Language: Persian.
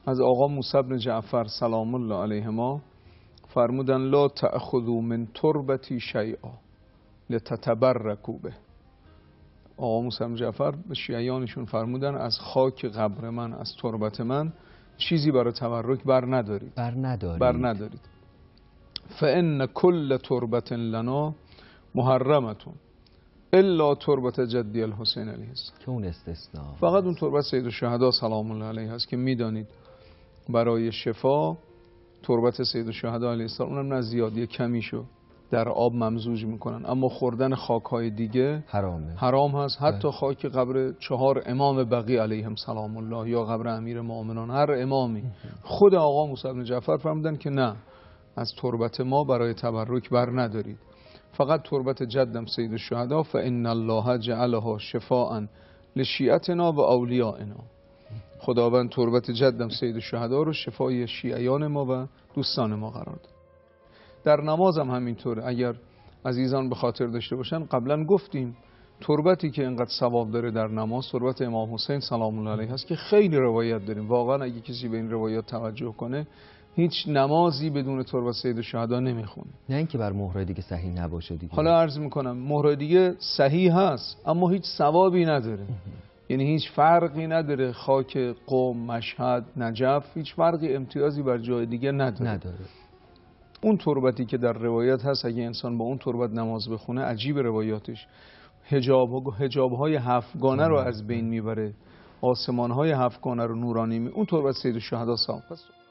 از آقا موسی بن جعفر سلام الله علیهما فرمودن لا تأخذوا من تربتی شیئا لتتبرکوا به. آقا موسی بن جعفر به شیعیانشون فرمودن از خاک قبر من، از تربت من چیزی برای تبرک بر ندارید. فان کل تربت لنا محرمتون الا تربت جدی الحسین علیه السلام. که اون استثناء فقط اون تربت سید الشهدا سلام الله علیه هست که میدانید برای شفا تربت سید الشهدا علیه السلام اونم نه زیادی کمیشو در آب ممزوج میکنن، اما خوردن خاک‌های دیگه حرام هست. حتی خاک قبر 4 امام بقی علیهم سلام الله یا قبر امیر مؤمنان، هر امامی. خود آقا موسی بن جعفر فرمودن که نه، از تربت ما برای تبرک بر ندارید، فقط تربت جدم سید الشهدا فان الله جعلها شفاء لشیعتنا و اولیائنا. خداوند تربت جدم سید الشهدا رو شفای شیعیان ما و دوستان ما قرار داد. در نماز هم همینطوره. اگر عزیزان به خاطر داشته باشن قبلا گفتیم تربتی که اینقدر ثواب داره در نماز تربت امام حسین سلام الله علیه هست که خیلی روایت داریم. واقعا اگه کسی به این روایات توجه کنه هیچ نمازی بدون تربت سید الشهدا نمیخونه. نه اینکه بر مهرای دیگه صحیح نباشه دیگه. حالا عرض میکنم مهرای دیگه صحیح هست اما هیچ ثوابی نداره. یعنی هیچ فرقی نداره، خاک قم، مشهد، نجف هیچ فرقی امتیازی بر جای دیگه نداره. اون تربتی که در روایت هست اگه انسان با اون تربت نماز بخونه عجیب روایاتش، حجاب‌های 7گانه رو از بین میبره، آسمان‌های 7گانه رو نورانی اون تربت سید الشهدا ثابت است.